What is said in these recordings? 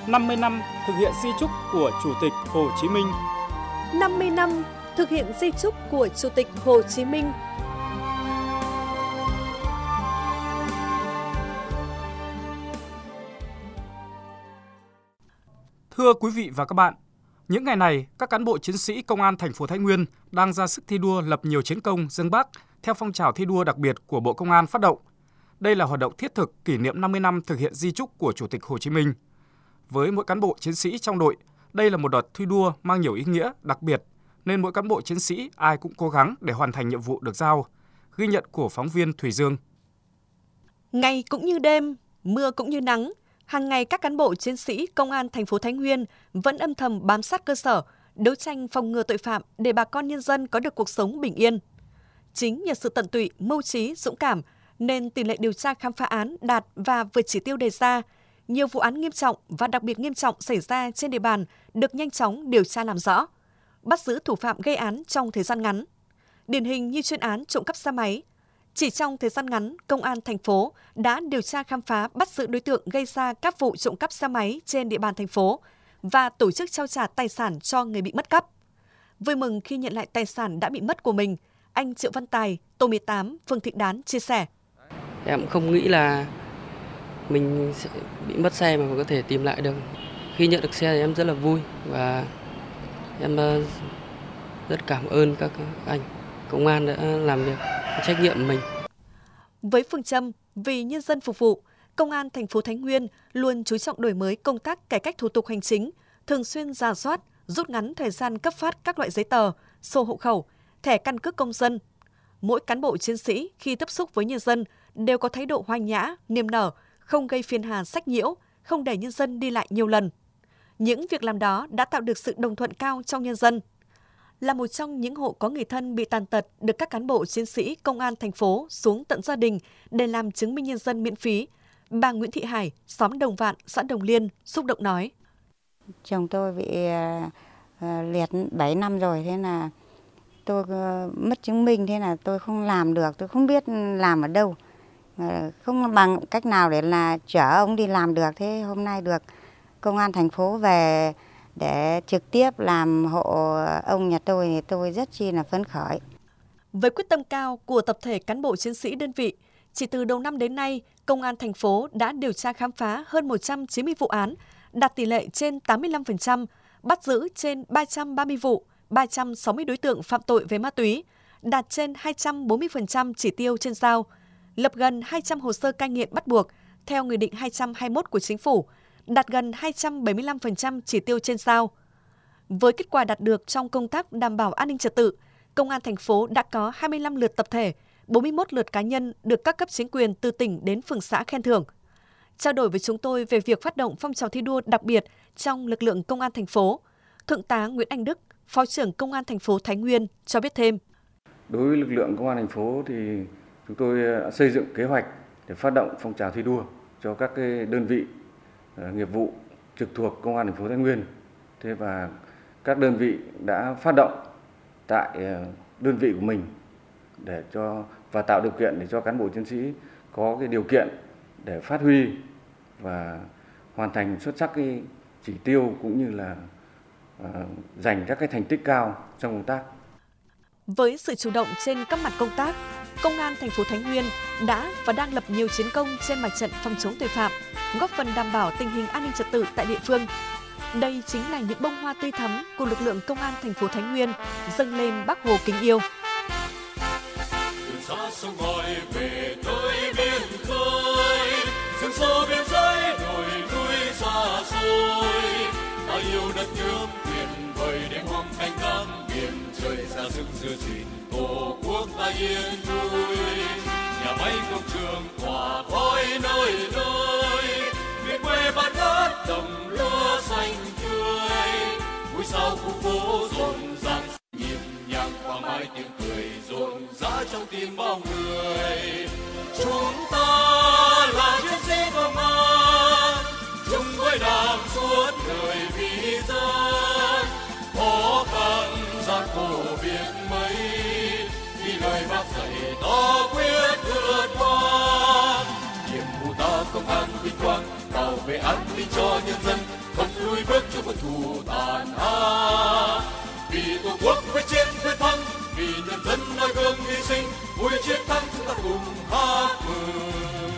50 năm thực hiện di chúc của Chủ tịch Hồ Chí Minh. 50 năm thực hiện di chúc của Chủ tịch Hồ Chí Minh. Thưa quý vị và các bạn, những ngày này, các cán bộ chiến sĩ Công an thành phố Thái Nguyên đang ra sức thi đua lập nhiều chiến công dâng Bác theo phong trào thi đua đặc biệt của Bộ Công an phát động. Đây là hoạt động thiết thực kỷ niệm 50 năm thực hiện di chúc của Chủ tịch Hồ Chí Minh. Với mỗi cán bộ chiến sĩ trong đội, đây là một đợt thi đua mang nhiều ý nghĩa đặc biệt, nên mỗi cán bộ chiến sĩ ai cũng cố gắng để hoàn thành nhiệm vụ được giao. Ghi nhận của phóng viên Thủy Dương. Ngày cũng như đêm, mưa cũng như nắng, hàng ngày các cán bộ chiến sĩ Công an thành phố Thái Nguyên vẫn âm thầm bám sát cơ sở, đấu tranh phòng ngừa tội phạm để bà con nhân dân có được cuộc sống bình yên. Chính nhờ sự tận tụy, mưu trí, dũng cảm nên tỷ lệ điều tra khám phá án đạt và vượt chỉ tiêu đề ra. Nhiều vụ án nghiêm trọng và đặc biệt nghiêm trọng xảy ra trên địa bàn được nhanh chóng điều tra làm rõ, bắt giữ thủ phạm gây án trong thời gian ngắn. Điển hình như chuyên án trộm cắp xe máy. Chỉ trong thời gian ngắn, Công an thành phố đã điều tra khám phá bắt giữ đối tượng gây ra các vụ trộm cắp xe máy trên địa bàn thành phố và tổ chức trao trả tài sản cho người bị mất cắp. Vui mừng khi nhận lại tài sản đã bị mất của mình, anh Triệu Văn Tài, tổ 18, phường Thịnh Đán chia sẻ. Em không nghĩ là mình sẽ bị mất xe mà có thể tìm lại được. Khi nhận được xe thì em rất là vui và em rất cảm ơn các anh công an đã làm việc trách nhiệm của mình. Với phương châm vì nhân dân phục vụ, Công an thành phố Thái Nguyên luôn chú trọng đổi mới công tác cải cách thủ tục hành chính, thường xuyên rà soát, rút ngắn thời gian cấp phát các loại giấy tờ, sổ hộ khẩu, thẻ căn cước công dân. Mỗi cán bộ chiến sĩ khi tiếp xúc với nhân dân đều có thái độ hòa nhã, niềm nở, không gây phiền hà sách nhiễu, không để nhân dân đi lại nhiều lần. Những việc làm đó đã tạo được sự đồng thuận cao trong nhân dân. Là một trong những hộ có người thân bị tàn tật được các cán bộ chiến sĩ Công an thành phố xuống tận gia đình để làm chứng minh nhân dân miễn phí, bà Nguyễn Thị Hải, xóm Đồng Vạn, xã Đồng Liên, xúc động nói. Chồng tôi bị liệt 7 năm rồi, thế là tôi mất chứng minh, thế là tôi không làm được, tôi không biết làm ở đâu. Không bằng cách nào để là chở ông đi làm được. Thế hôm nay được Công an thành phố về để trực tiếp làm hộ ông nhà tôi thì tôi rất chi là phấn khởi. Với quyết tâm cao của tập thể cán bộ chiến sĩ đơn vị, chỉ từ đầu năm đến nay, Công an thành phố đã điều tra khám phá hơn 190 vụ án, đạt tỷ lệ trên 85%, bắt giữ trên 330 vụ, 360 đối tượng phạm tội về ma túy, đạt trên 240% chỉ tiêu trên giao, lập gần 200 hồ sơ cai nghiện bắt buộc theo Nghị định 221 của Chính phủ, đạt gần 275% chỉ tiêu trên giao. Với kết quả đạt được trong công tác đảm bảo an ninh trật tự, Công an thành phố đã có 25 lượt tập thể, 41 lượt cá nhân được các cấp chính quyền từ tỉnh đến phường xã khen thưởng. Trao đổi với chúng tôi về việc phát động phong trào thi đua đặc biệt trong lực lượng Công an thành phố, Thượng tá Nguyễn Anh Đức, Phó trưởng Công an thành phố Thái Nguyên cho biết thêm. Đối với lực lượng Công an thành phố thì chúng tôi xây dựng kế hoạch để phát động phong trào thi đua cho các đơn vị nghiệp vụ trực thuộc Công an thành phố Thái Nguyên. Thế và các đơn vị đã phát động tại đơn vị của mình để và tạo điều kiện để cho cán bộ chiến sĩ có cái điều kiện để phát huy và hoàn thành xuất sắc cái chỉ tiêu cũng như là giành các cái thành tích cao trong công tác. Với sự chủ động trên các mặt công tác, Công an thành phố Thái Nguyên đã và đang lập nhiều chiến công trên mặt trận phòng chống tội phạm, góp phần đảm bảo tình hình an ninh trật tự tại địa phương. Đây chính là những bông hoa tươi thắm của lực lượng Công an thành phố Thái Nguyên dâng lên Bác Hồ kính yêu. Tổ quốc ta yên vui, nhà máy công trường tỏa khói nơi nơi, miền quê bát ngát đồng lúa xanh tươi, vui sao khu phố rộn ràng nhịp nhàng qua mái tiếng cười rộn rã trong tim bao người. Chúng ta là chiến sĩ công an, chung với đảng suốt đời vì dân, khó khăn gian khổ biết mấy, vì lời Bác dạy ta quyết vượt qua. Nhiệm vụ ta công an vinh quang, bảo vệ an ninh cho nhân dân, không lùi bước trước quân thù tàn ác. Vì tổ quốc với chiến với thắng, vì nhân dân noi gương hy sinh, vui chiến thắng chúng ta cùng hát mừng.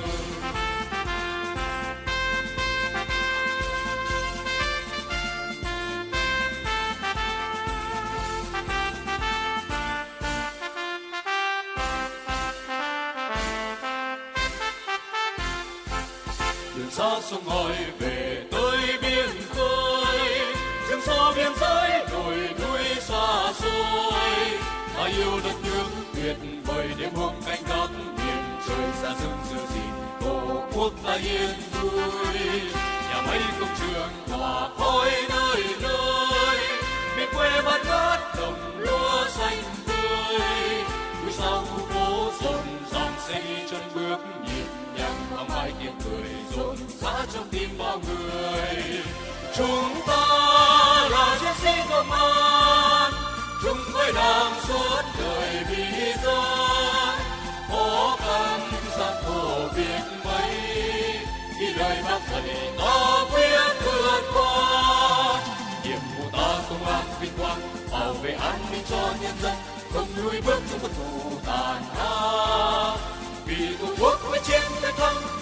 Đường xa sông ngòi về tới biên cương, rừng sâu biên giới đồi núi xa xôi. Ta yêu đất nước tuyệt vời đêm hôm canh gác miền trời xa rừng dừa dịn, tổ quốc ta yên vui. Nhà máy công trường tỏa khói nơi nơi, miền quê bát ngát đồng lúa xanh tươi. Núi sao khu phố rộn ràng xe đi chân bước nhịp nhàng, vang mãi tiếng cười rộn rã trong tim bao người. Chúng ta là chiến sĩ công an, chung với đảng suốt đời vì dân. Khó khăn gian khổ biết mấy, khi lời bác dạy ta quyết vượt qua. Nhiệm vụ ta công an vinh quang, bảo vệ an ninh cho nhân dân, không lùi bước trong quân thù tàn ác. Vì tổ quốc với chiến với thắng,